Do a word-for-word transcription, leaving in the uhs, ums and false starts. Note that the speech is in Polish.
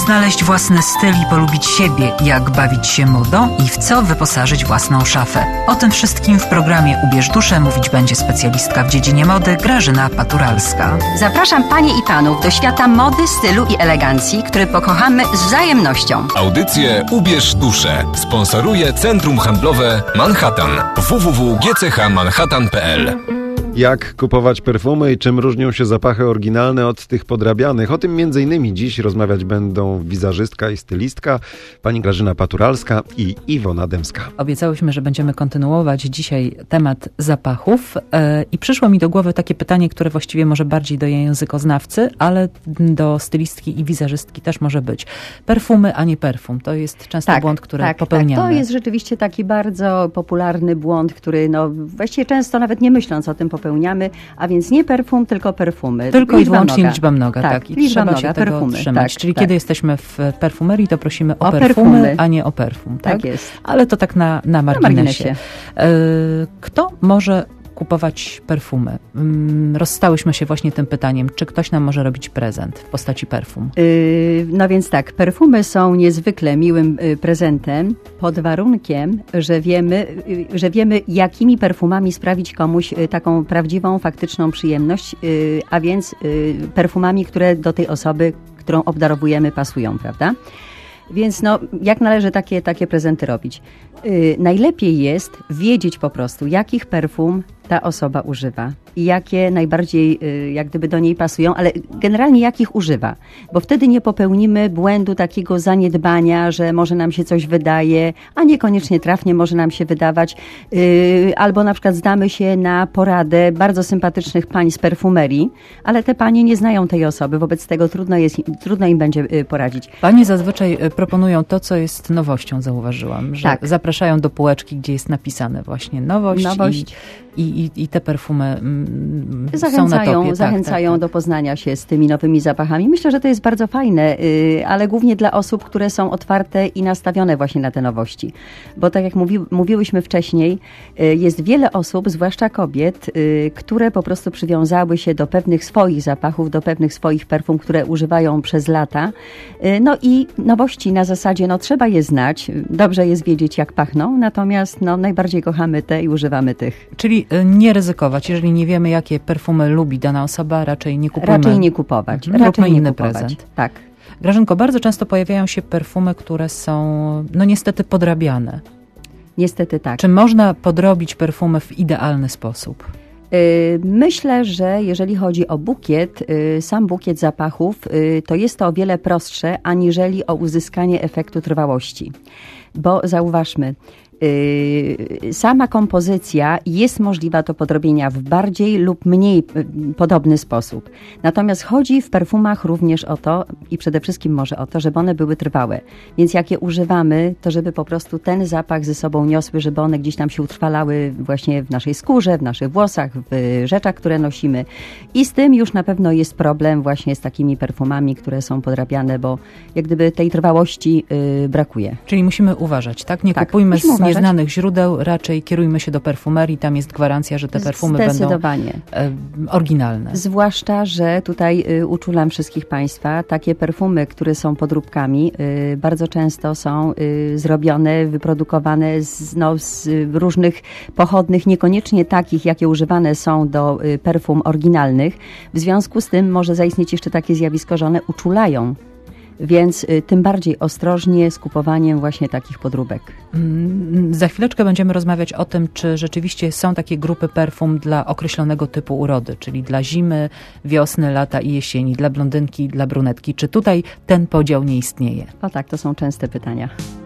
znaleźć własny styl i polubić siebie, jak bawić się modą i w co wyposażyć własną szafę. O tym wszystkim w programie Ubierz duszę mówić będzie specjalistka w dziedzinie mody Grażyna Paturalska. Zapraszam Panie i Panów do świata mody, stylu i elegancji, który pokochamy z wzajemnością. Audycję Ubierz duszę sponsoruje Centrum Handlowe Manhattan w w w kropka g c h manhattan kropka p l. Jak kupować perfumy i czym różnią się zapachy oryginalne od tych podrabianych? O tym między innymi dziś rozmawiać będą wizażystka i stylistka pani Grażyna Paturalska i Iwona Dębska. Obiecałyśmy, że będziemy kontynuować dzisiaj temat zapachów yy, i przyszło mi do głowy takie pytanie, które właściwie może bardziej do językoznawcy, ale do stylistki i wizażystki też może być. Perfumy, a nie perfum. To jest często tak, błąd, który tak, popełniamy. Tak, to jest rzeczywiście taki bardzo popularny błąd, który no właściwie często nawet nie myśląc o tym popełniamy, a więc nie perfum, tylko perfumy. Tylko liczba i wyłącznie mnoga. liczba mnoga, tak. tak I liczba trzeba mnoga, się tego perfumy, trzymać. tak, Czyli tak. kiedy jesteśmy w perfumerii, to prosimy o, O perfumy, perfumy. a nie o perfum. Tak, Tak jest. Ale to tak na, na marginesie. marginesie. Yy, Kto może kupować perfumy? Yy, rozstałyśmy się właśnie tym pytaniem, czy ktoś nam może robić prezent w postaci perfum? Yy, no więc tak, perfumy są niezwykle miłym y, prezentem pod warunkiem, że wiemy, y, że wiemy jakimi perfumami sprawić komuś y, taką prawdziwą, faktyczną przyjemność, y, a więc y, perfumami, które do tej osoby, którą obdarowujemy, pasują, prawda? Więc no, jak należy takie, takie prezenty robić? Yy, najlepiej jest wiedzieć po prostu, jakich perfum ta osoba używa i jakie najbardziej yy, jak gdyby do niej pasują, ale generalnie jakich używa, bo wtedy nie popełnimy błędu takiego zaniedbania, że może nam się coś wydaje, a niekoniecznie trafnie może nam się wydawać, yy, albo na przykład zdamy się na poradę bardzo sympatycznych pań z perfumerii, ale te panie nie znają tej osoby, wobec tego trudno, jest, trudno im będzie yy, poradzić. Panie zazwyczaj proponują to, co jest nowością, zauważyłam, że Tak. zapraszają do półeczki, gdzie jest napisane właśnie nowość, Nowość. I, i, i, i te perfumy mm, Zachęcają, są na topie. zachęcają tak, tak, do poznania się z tymi nowymi zapachami. Myślę, że to jest bardzo fajne, yy, ale głównie dla osób, które są otwarte i nastawione właśnie na te nowości. Bo tak jak mówi, mówiłyśmy wcześniej, yy, jest wiele osób, zwłaszcza kobiet, yy, które po prostu przywiązały się do pewnych swoich zapachów, do pewnych swoich perfum, które używają przez lata. Yy, no i nowości na zasadzie, no trzeba je znać, dobrze jest wiedzieć, jak pachną, natomiast no, najbardziej kochamy te i używamy tych. Czyli y, nie ryzykować. Jeżeli nie wiemy, jakie perfumy lubi dana osoba, raczej nie kupujmy. Raczej nie kupować. Mhm, raczej róbmy nie inny kupować. prezent. Tak. Grażynko, bardzo często pojawiają się perfumy, które są, no niestety, podrabiane. Niestety tak. Czy można podrobić perfumy w idealny sposób? Myślę, że jeżeli chodzi o bukiet, sam bukiet zapachów, to jest to o wiele prostsze, aniżeli o uzyskanie efektu trwałości. Bo zauważmy, sama kompozycja jest możliwa do podrobienia w bardziej lub mniej podobny sposób. Natomiast chodzi w perfumach również o to i przede wszystkim może o to, żeby one były trwałe. Więc jak je używamy, to żeby po prostu ten zapach ze sobą niosły, żeby one gdzieś tam się utrwalały właśnie w naszej skórze, w naszych włosach, w rzeczach, które nosimy. I z tym już na pewno jest problem właśnie z takimi perfumami, które są podrabiane, bo jak gdyby tej trwałości yy, brakuje. Czyli musimy uważać, tak? Nie tak, kupujmy z uważać. nieznanych źródeł, raczej kierujmy się do perfumerii, tam jest gwarancja, że te perfumy będą e, oryginalne. Zwłaszcza, że tutaj y, uczulam wszystkich Państwa, takie perfumy, które są podróbkami, y, bardzo często są y, zrobione, wyprodukowane z, no, z różnych pochodnych, niekoniecznie takich, jakie używane są do y, perfum oryginalnych. W związku z tym może zaistnieć jeszcze takie zjawisko, że one uczulają. Więc y, tym bardziej ostrożnie z kupowaniem właśnie takich podróbek. Mm, za chwileczkę będziemy rozmawiać o tym, czy rzeczywiście są takie grupy perfum dla określonego typu urody, czyli dla zimy, wiosny, lata i jesieni, dla blondynki, dla brunetki. Czy tutaj ten podział nie istnieje? O tak, to są częste pytania.